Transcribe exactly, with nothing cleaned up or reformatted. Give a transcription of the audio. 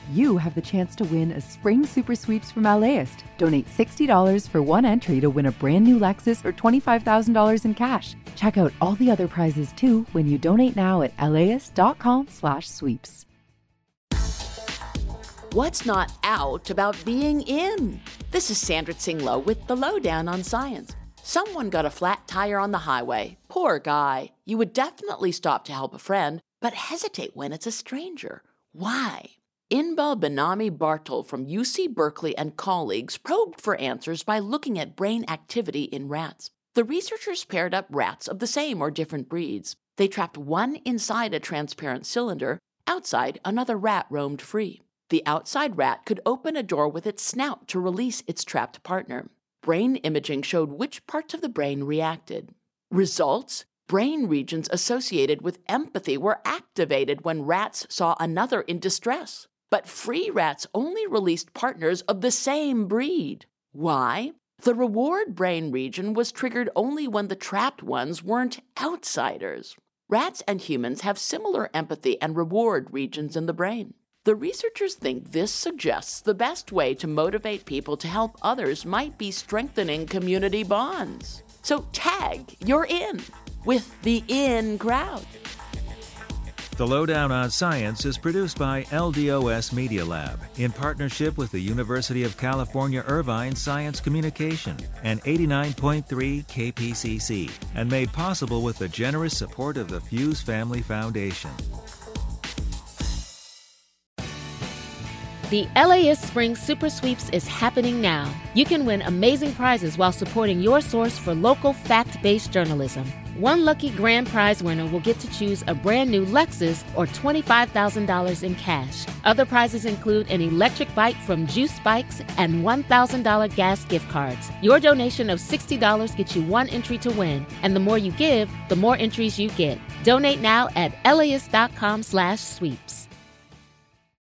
you have the chance to win a spring super sweeps from LAist. Donate sixty dollars for one entry to win a brand new Lexus or twenty-five thousand dollars in cash. Check out all the other prizes too when you donate now at laist.com slash sweeps. What's not out about being in? This is Sandra Tsing-Loh with the Lowdown on Science. Someone got a flat tire on the highway. Poor guy. You would definitely stop to help a friend, but hesitate when it's a stranger. Why? Inbal Benami-Bartel from U C Berkeley and colleagues probed for answers by looking at brain activity in rats. The researchers paired up rats of the same or different breeds. They trapped one inside a transparent cylinder. Outside, another rat roamed free. The outside rat could open a door with its snout to release its trapped partner. Brain imaging showed which parts of the brain reacted. Results? Brain regions associated with empathy were activated when rats saw another in distress. But free rats only released partners of the same breed. Why? The reward brain region was triggered only when the trapped ones weren't outsiders. Rats and humans have similar empathy and reward regions in the brain. The researchers think this suggests the best way to motivate people to help others might be strengthening community bonds. So tag you're in with the in crowd. The Lowdown on Science is produced by L D O S Media Lab in partnership with the University of California Irvine Science Communication and eighty-nine point three K P C C, and made possible with the generous support of the Fuse Family Foundation. The LAist Spring Super Sweeps is happening now. You can win amazing prizes while supporting your source for local fact-based journalism. One lucky grand prize winner will get to choose a brand new Lexus or twenty-five thousand dollars in cash. Other prizes include an electric bike from Juice Bikes and one thousand dollars gas gift cards. Your donation of sixty dollars gets you one entry to win, and the more you give, the more entries you get. Donate now at laist.com slash sweeps.